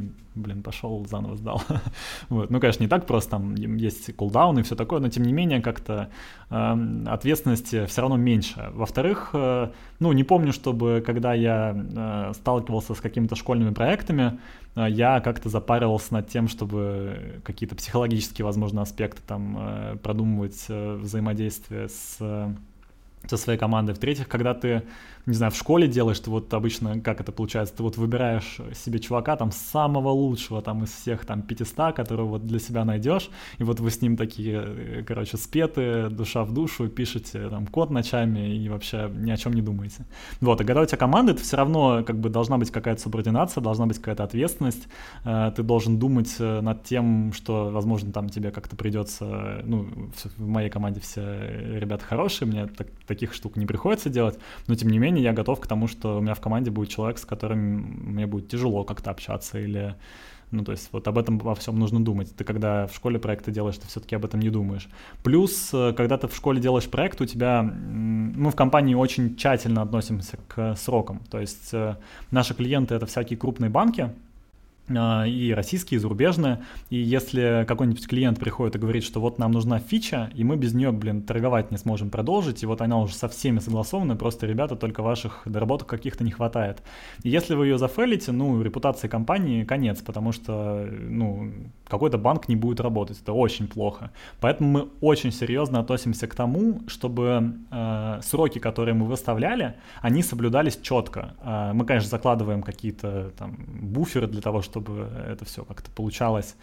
Speaker 2: пошел, заново сдал. Вот. Конечно, не так просто, там есть кулдаун и все такое, но тем не менее как-то ответственности все равно меньше. Во-вторых, не помню, чтобы когда я сталкивался с какими-то школьными проектами, я как-то запаривался над тем, чтобы какие-то психологические, возможно, аспекты там продумывать взаимодействие с со своей командой. В-третьих, когда ты, не знаю, в школе делаешь, ты вот обычно, как это получается, ты вот выбираешь себе чувака там самого лучшего там из всех там 500, которого вот для себя найдешь, и вот вы с ним такие, короче, спеты, душа в душу, пишете там код ночами и вообще ни о чем не думаете. Вот, и когда у тебя команда, это все равно как бы должна быть какая-то субординация, должна быть какая-то ответственность, ты должен думать над тем, что, возможно, там тебе как-то придется, ну, в моей команде все ребята хорошие, мне таких штук не приходится делать, но тем не менее я готов к тому, что у меня в команде будет человек, с которым мне будет тяжело как-то общаться или... Ну, то есть вот об этом во всем нужно думать. Ты когда в школе проекты делаешь, ты все-таки об этом не думаешь. Плюс, когда ты в школе делаешь проект, у тебя... Мы в компании очень тщательно относимся к срокам. То есть наши клиенты — это всякие крупные банки, и российские, и зарубежные, и если какой-нибудь клиент приходит и говорит, что вот нам нужна фича, и мы без нее, торговать не сможем продолжить, и вот она уже со всеми согласована, просто, ребята, только ваших доработок каких-то не хватает. И если вы ее зафейлите, ну, репутации компании конец, потому что, ну, какой-то банк не будет работать, это очень плохо. Поэтому мы очень серьезно относимся к тому, чтобы сроки, которые мы выставляли, они соблюдались четко. Мы, конечно, закладываем какие-то там буферы для того, чтобы это все как-то получалось,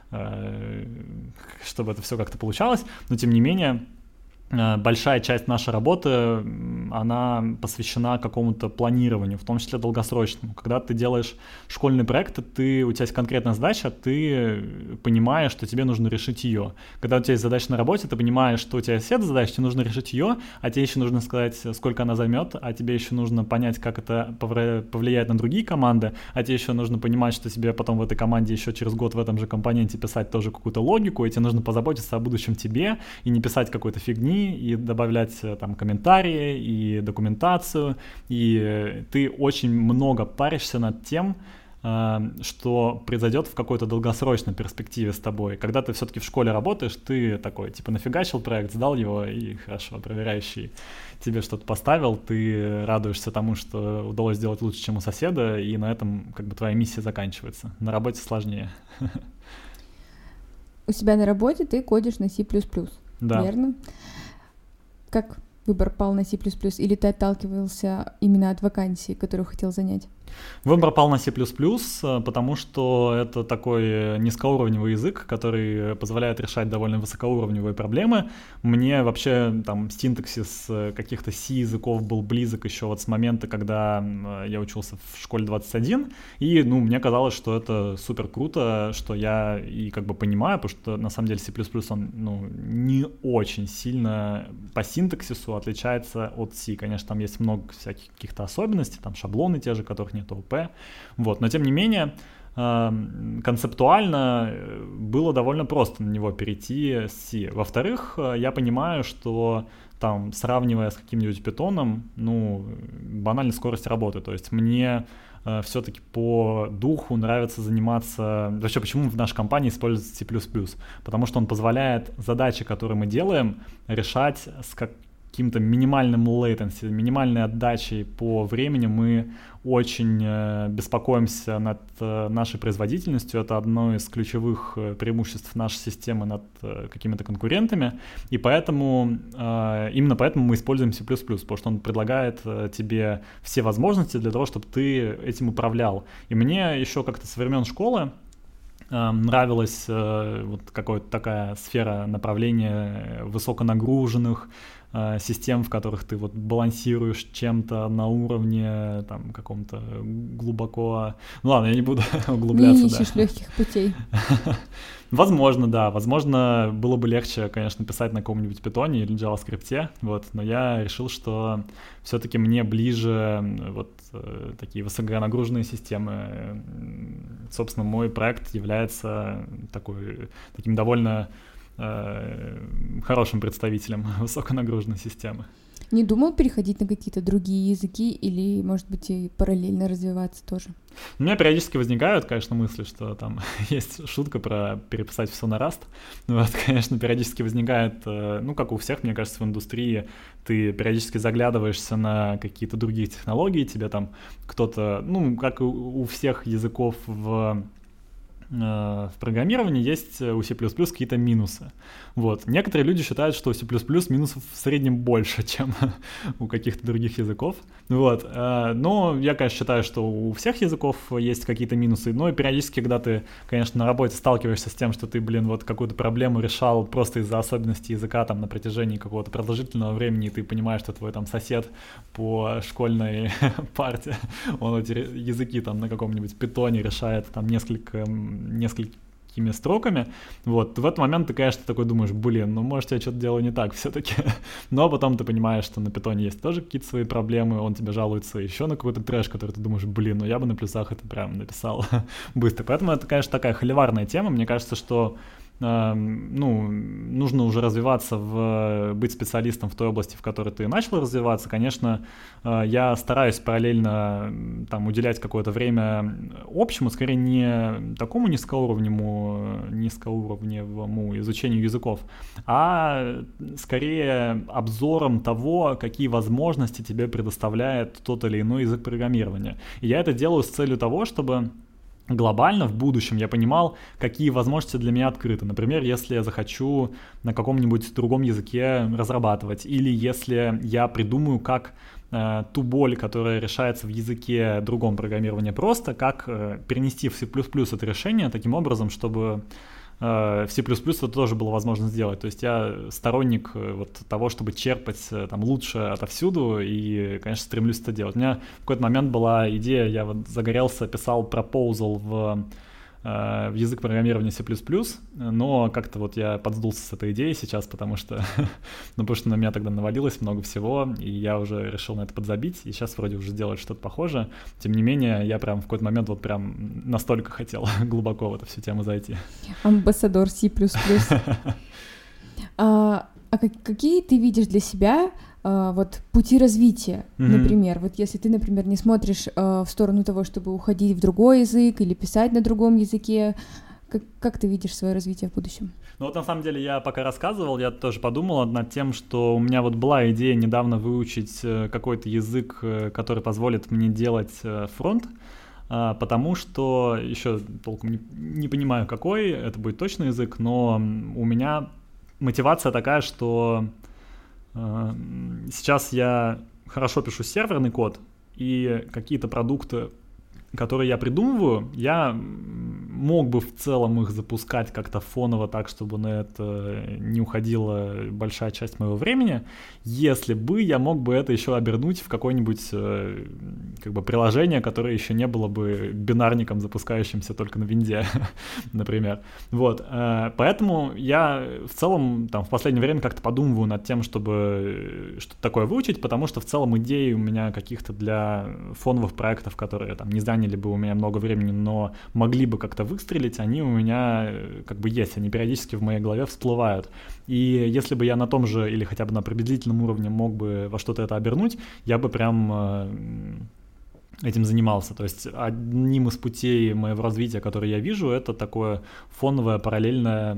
Speaker 2: но тем не менее большая часть нашей работы, она посвящена какому-то планированию, в том числе долгосрочному. Когда ты делаешь школьный проект, у тебя есть конкретная задача, ты понимаешь, что тебе нужно решить ее. Когда у тебя есть задача на работе, ты понимаешь, что у тебя есть эта задача, тебе нужно решить ее, а тебе еще нужно сказать, сколько она займет, а тебе еще нужно понять, как это повлияет на другие команды, а тебе еще нужно понимать, что тебе потом в этой команде еще через год в этом же компоненте писать тоже какую-то логику, и тебе нужно позаботиться о будущем тебе и не писать какой-то фигни, и добавлять там комментарии и документацию, и ты очень много паришься над тем, что произойдет в какой-то долгосрочной перспективе с тобой. Когда ты все-таки в школе работаешь, ты такой, типа, нафигачил проект, сдал его, и хорошо, проверяющий тебе что-то поставил, ты радуешься тому, что удалось сделать лучше, чем у соседа, и на этом как бы твоя миссия заканчивается. На работе сложнее.
Speaker 1: У себя на работе ты кодишь на C++,
Speaker 2: да.
Speaker 1: Верно? Как выбор пал на C++, или ты отталкивался именно от вакансии, которую хотел занять?
Speaker 2: Выбор пал на C++, потому что это такой низкоуровневый язык, который позволяет решать довольно высокоуровневые проблемы. Мне вообще там синтаксис каких-то C-языков был близок еще вот с момента, когда я учился в школе 21, и мне казалось, что это супер круто, что я и как бы понимаю, потому что на самом деле C++ он не очень сильно по синтаксису отличается от C. Конечно, там есть много всяких каких-то особенностей, там шаблоны те же, которых нет ОП, вот, но тем не менее концептуально было довольно просто на него перейти с C. Во-вторых, я понимаю, что там, сравнивая с каким-нибудь питоном, банальная скорость работы, то есть мне все-таки по духу нравится заниматься... Вообще, почему в нашей компании используется C++? Потому что он позволяет задачи, которые мы делаем, решать с каким-то минимальным latency, минимальной отдачей по времени. Мы очень беспокоимся над нашей производительностью. Это одно из ключевых преимуществ нашей системы над какими-то конкурентами. И поэтому, именно поэтому мы используем C++, потому что он предлагает тебе все возможности для того, чтобы ты этим управлял. И мне еще как-то со времен школы нравилась вот какая-то такая сфера направления высоконагруженных систем, в которых ты вот балансируешь чем-то на уровне там каком-то глубоко... ладно, я не буду углубляться.
Speaker 1: Не ищешь легких путей.
Speaker 2: Возможно, да. Возможно, было бы легче, конечно, писать на каком-нибудь питоне или JavaScript, вот, но я решил, что все-таки мне ближе вот такие высоконагруженные системы. Собственно, мой проект является таким довольно хорошим представителем высоконагруженной системы.
Speaker 1: Не думал переходить на какие-то другие языки или, может быть, и параллельно развиваться тоже?
Speaker 2: У меня периодически возникают, конечно, мысли, что там есть шутка про переписать все на Rust. Вот, конечно, периодически возникает, как у всех, мне кажется, в индустрии, ты периодически заглядываешься на какие-то другие технологии, тебе там кто-то, как у всех языков в в программировании есть у C++ какие-то минусы. Вот. Некоторые люди считают, что у C++ минусов в среднем больше, чем у каких-то других языков. Вот. Но я, конечно, считаю, что у всех языков есть какие-то минусы, но периодически, когда ты, конечно, на работе сталкиваешься с тем, что ты, вот какую-то проблему решал просто из-за особенностей языка там на протяжении какого-то продолжительного времени, и ты понимаешь, что твой там сосед по школьной парте, он эти языки там на каком-нибудь питоне решает там несколькими строками, вот, в этот момент ты, конечно, такой думаешь, может, я что-то делаю не так все-таки, но потом ты понимаешь, что на питоне есть тоже какие-то свои проблемы, он тебе жалуется еще на какой-то трэш, который ты думаешь, я бы на плюсах это прям написал быстро, поэтому это, конечно, такая холиварная тема, мне кажется, что нужно уже развиваться, быть специалистом в той области, в которой ты начал развиваться. Конечно, я стараюсь параллельно там уделять какое-то время общему, скорее не такому низкоуровневому изучению языков, а скорее обзором того, какие возможности тебе предоставляет тот или иной язык программирования. И я это делаю с целью того, чтобы глобально в будущем я понимал, какие возможности для меня открыты. Например, если я захочу на каком-нибудь другом языке разрабатывать, или если я придумаю, как ту боль, которая решается в языке другом программирования просто, как перенести в C++ это решение таким образом, чтобы в C++ это тоже было возможно сделать. То есть я сторонник того, чтобы черпать там лучше отовсюду, и, конечно, стремлюсь это делать. У меня в какой-то момент была идея, я загорелся, писал proposal в язык программирования C++, но как-то я подсдулся с этой идеей сейчас, потому что на меня тогда навалилось много всего, и я уже решил на это подзабить, и сейчас вроде уже делать что-то похожее. Тем не менее, я прям в какой-то момент прям настолько хотел глубоко в эту всю тему зайти.
Speaker 1: Амбассадор C++. Какие ты видишь для себя пути развития, например, если ты, например, не смотришь в сторону того, чтобы уходить в другой язык или писать на другом языке, как ты видишь свое развитие в будущем?
Speaker 2: На самом деле, я пока рассказывал, я тоже подумал над тем, что у меня была идея недавно выучить какой-то язык, который позволит мне делать фронт, потому что еще толком не понимаю, какой это будет точно язык, но у меня мотивация такая, что сейчас я хорошо пишу серверный код, и какие-то продукты, которые я придумываю, я мог бы в целом их запускать как-то фоново так, чтобы на это не уходила большая часть моего времени, если бы я мог бы это еще обернуть в какое-нибудь приложение, которое еще не было бы бинарником, запускающимся только на винде, например. Поэтому я в целом в последнее время как-то подумываю над тем, чтобы что-то такое выучить, потому что в целом идеи у меня каких-то для фоновых проектов, которые не заняли бы у меня много времени, но могли бы как-то выстрелить, они у меня есть, они периодически в моей голове всплывают. И если бы я на том же или хотя бы на приблизительном уровне мог бы во что-то это обернуть, я бы прям этим занимался. То есть одним из путей моего развития, который я вижу, это такое фоновое, параллельное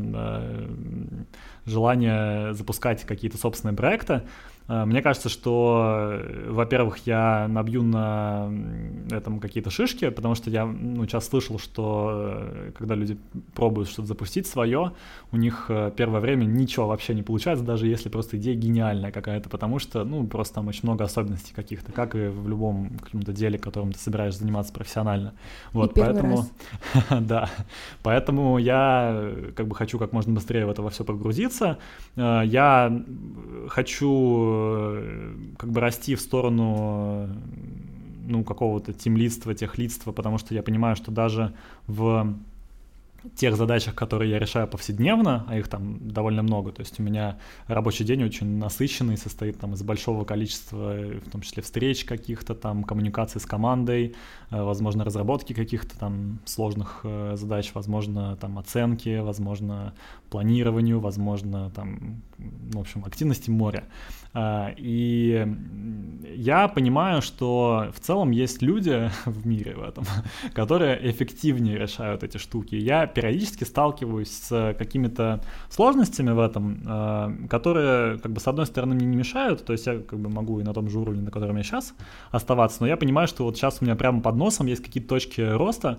Speaker 2: желание запускать какие-то собственные проекты. Мне кажется, что, во-первых, я набью на этом какие-то шишки, потому что я часто слышал, что когда люди пробуют что-то запустить свое, у них первое время ничего вообще не получается, даже если просто идея гениальная какая-то, потому что, просто там очень много особенностей каких-то, как и в любом каком-то деле, которым ты собираешься заниматься профессионально.
Speaker 1: Поэтому,
Speaker 2: да, поэтому я хочу как можно быстрее в это во все погрузиться. Я хочу расти в сторону какого-то тимлидства, техлидства, потому что я понимаю, что даже в тех задачах, которые я решаю повседневно, а их там довольно много, то есть у меня рабочий день очень насыщенный, состоит из большого количества, в том числе встреч каких-то коммуникаций с командой, возможно, разработки каких-то сложных задач, возможно, оценки, возможно, планированию, возможно, в общем, активности моря. И я понимаю, что в целом есть люди в мире в этом, которые эффективнее решают эти штуки. Я периодически сталкиваюсь с какими-то сложностями в этом, которые, с одной стороны, мне не мешают, то есть я могу и на том же уровне, на котором я сейчас, оставаться, но я понимаю, что сейчас у меня прямо под носом есть какие-то точки роста,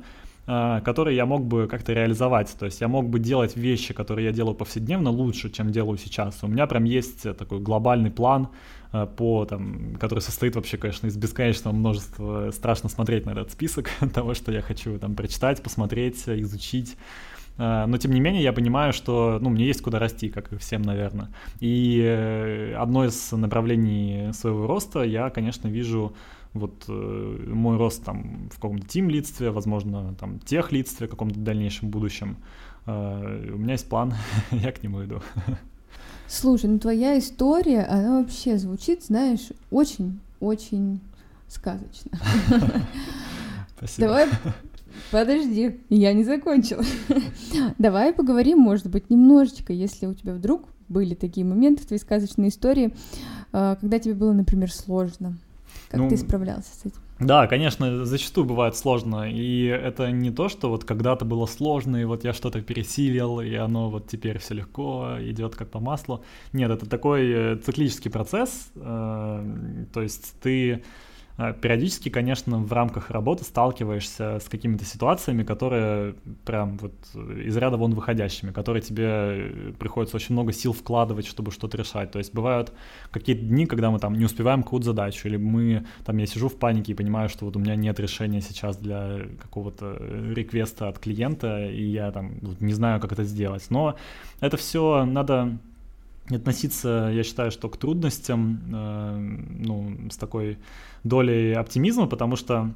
Speaker 2: которые я мог бы как-то реализовать. То есть я мог бы делать вещи, которые я делаю повседневно, лучше, чем делаю сейчас. У меня прям есть такой глобальный план, который состоит вообще, конечно, из бесконечного множества. Страшно смотреть на этот список того, что я хочу там прочитать, посмотреть, изучить. Но, тем не менее, я понимаю, что мне есть куда расти, как и всем, наверное. И одно из направлений своего роста я, конечно, вижу мой рост там в каком-то тимлидстве, возможно, там техлидстве в каком-то дальнейшем будущем. У меня есть план, я к нему иду.
Speaker 1: Слушай, твоя история, она вообще звучит, знаешь, очень-очень сказочно.
Speaker 2: Спасибо.
Speaker 1: Давай, подожди, я не закончила. Давай поговорим, может быть, немножечко, если у тебя вдруг были такие моменты в твоей сказочной истории, когда тебе было, например, сложно. Как ты справлялся с этим?
Speaker 2: Да, конечно, зачастую бывает сложно, и это не то, что когда-то было сложно, и я что-то пересилил, и оно теперь все легко, идет как по маслу. Нет, это такой циклический процесс, то есть ты периодически, конечно, в рамках работы сталкиваешься с какими-то ситуациями, которые прям из ряда вон выходящими, которые тебе приходится очень много сил вкладывать, чтобы что-то решать. То есть бывают какие-то дни, когда мы не успеваем какую-то задачу, или я сижу в панике и понимаю, что у меня нет решения сейчас для какого-то реквеста от клиента, и я не знаю, как это сделать. Но это все надо относиться, я считаю, что к трудностям, с такой долей оптимизма, потому что,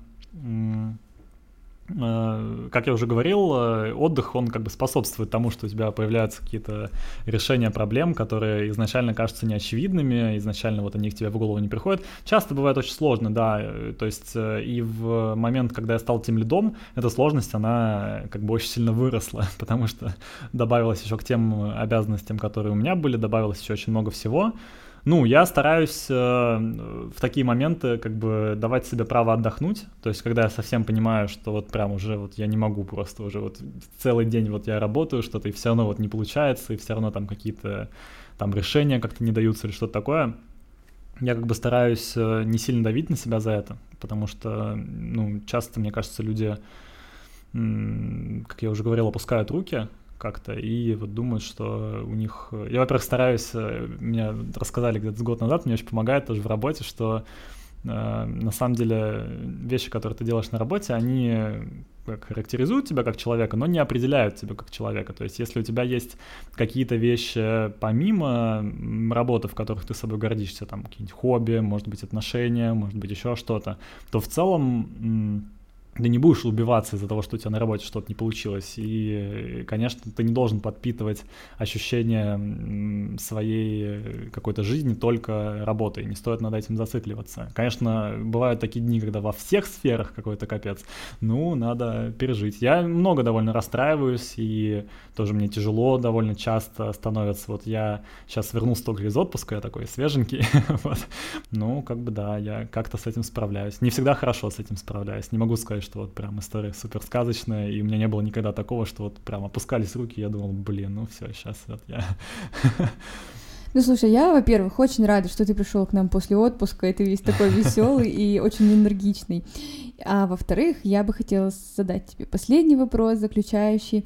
Speaker 2: как я уже говорил, отдых, он способствует тому, что у тебя появляются какие-то решения проблем, которые изначально кажутся неочевидными, изначально они к тебе в голову не приходят. Часто бывает очень сложно, да, то есть и в момент, когда я стал тимлидом, эта сложность, она очень сильно выросла, потому что добавилось еще к тем обязанностям, которые у меня были, добавилось еще очень много всего. Я стараюсь в такие моменты давать себе право отдохнуть, то есть когда я совсем понимаю, что прям уже я не могу просто уже целый день я работаю что-то, и все равно не получается, и все равно какие-то решения как-то не даются или что-то такое, я стараюсь не сильно давить на себя за это, потому что, часто, мне кажется, люди, как я уже говорил, опускают руки как-то и думают, что у них... Я, во-первых, стараюсь, мне рассказали где-то год назад, мне очень помогает тоже в работе, что на самом деле вещи, которые ты делаешь на работе, они характеризуют тебя как человека, но не определяют тебя как человека. То есть если у тебя есть какие-то вещи помимо работы, в которых ты собой гордишься, какие-нибудь хобби, может быть, отношения, может быть, еще что-то, то в целом... ты не будешь убиваться из-за того, что у тебя на работе что-то не получилось. И, конечно, ты не должен подпитывать ощущение своей какой-то жизни только работой. Не стоит над этим зацикливаться. Конечно, бывают такие дни, когда во всех сферах какой-то капец. Надо пережить. Я много довольно расстраиваюсь, и тоже мне тяжело довольно часто становится. Я сейчас вернулся только из отпуска, я такой свеженький. Да, я как-то с этим справляюсь. Не всегда хорошо с этим справляюсь. Не могу сказать, что прям история супер сказочная, и у меня не было никогда такого, что прям опускались руки, я думал, все, сейчас я...
Speaker 1: Слушай, я, во-первых, очень рада, что ты пришел к нам после отпуска, и ты весь такой веселый и очень энергичный. А во-вторых, я бы хотела задать тебе последний вопрос, заключающий.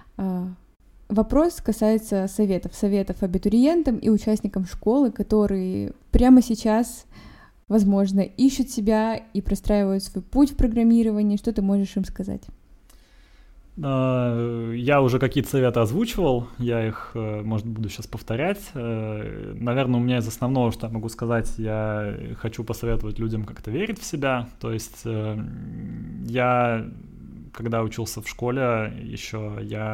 Speaker 1: Вопрос касается советов абитуриентам и участникам школы, которые прямо сейчас... возможно, ищут себя и простраивают свой путь в программировании. Что ты можешь им сказать?
Speaker 2: Я уже какие-то советы озвучивал, я их, может, буду сейчас повторять. Наверное, у меня из основного, что я могу сказать, я хочу посоветовать людям как-то верить в себя. То есть я, когда учился в школе еще,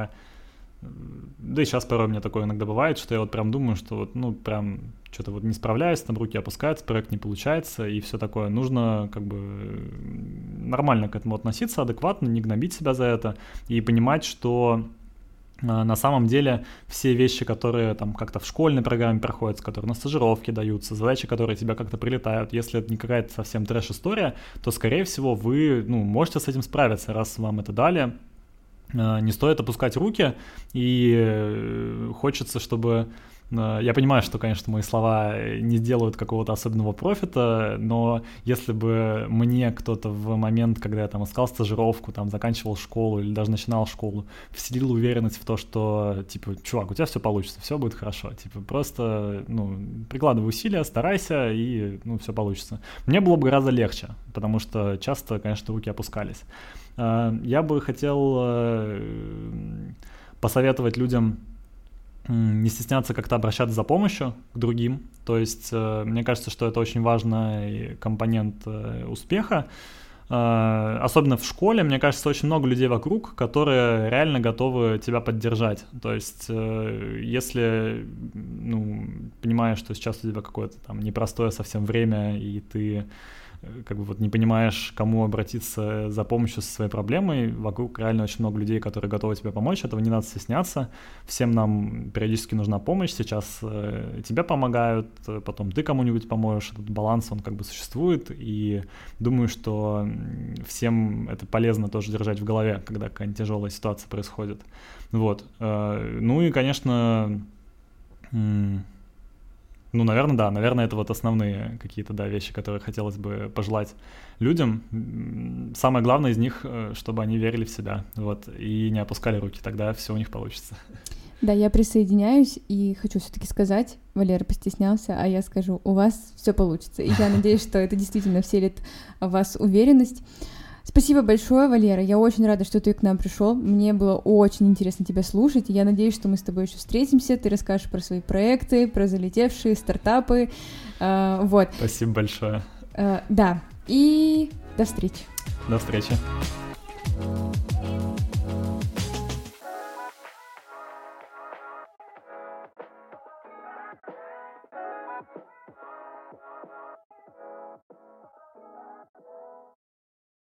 Speaker 2: да и сейчас порой мне такое иногда бывает, что я прям думаю, что прям что-то не справляюсь, руки опускаются, проект не получается и все такое. Нужно нормально к этому относиться, адекватно, не гнобить себя за это и понимать, что на самом деле все вещи, которые как-то в школьной программе проходят, которые на стажировке даются, задачи, которые тебя как-то прилетают, если это не какая-то совсем трэш-история, то, скорее всего, вы можете с этим справиться, раз вам это дали. Не стоит опускать руки, и хочется, чтобы Я понимаю, что, конечно, мои слова не сделают какого-то особенного профита, но если бы мне кто-то в момент, когда я там искал стажировку, там заканчивал школу или даже начинал школу, вселил уверенность в то, что, типа, чувак, у тебя все получится, все будет хорошо, типа, просто, прикладывай усилия, старайся, и, все получится. Мне было бы гораздо легче, потому что часто, конечно, руки опускались. Я бы хотел посоветовать людям не стесняться как-то обращаться за помощью к другим. То есть мне кажется, что это очень важный компонент успеха. Особенно в школе, мне кажется, очень много людей вокруг, которые реально готовы тебя поддержать. То есть если понимаешь, что сейчас у тебя какое-то там непростое совсем время, и ты как бы не понимаешь, кому обратиться за помощью со своей проблемой, вокруг реально очень много людей, которые готовы тебе помочь, этого не надо стесняться, всем нам периодически нужна помощь, сейчас тебе помогают, потом ты кому-нибудь поможешь, этот баланс, он как бы существует, и думаю, что всем это полезно тоже держать в голове, когда какая-нибудь тяжелая ситуация происходит. И, конечно, наверное, это основные какие-то, вещи, которые хотелось бы пожелать людям. Самое главное из них, чтобы они верили в себя, и не опускали руки, тогда все у них получится.
Speaker 1: Да, я присоединяюсь и хочу все-таки сказать, Валера постеснялся, а я скажу, у вас все получится, и я надеюсь, что это действительно вселит в вас уверенность. Спасибо большое, Валера, я очень рада, что ты к нам пришел, мне было очень интересно тебя слушать, и я надеюсь, что мы с тобой еще встретимся, ты расскажешь про свои проекты, про залетевшие стартапы,
Speaker 2: Спасибо большое.
Speaker 1: Да, и до встречи.
Speaker 2: До встречи.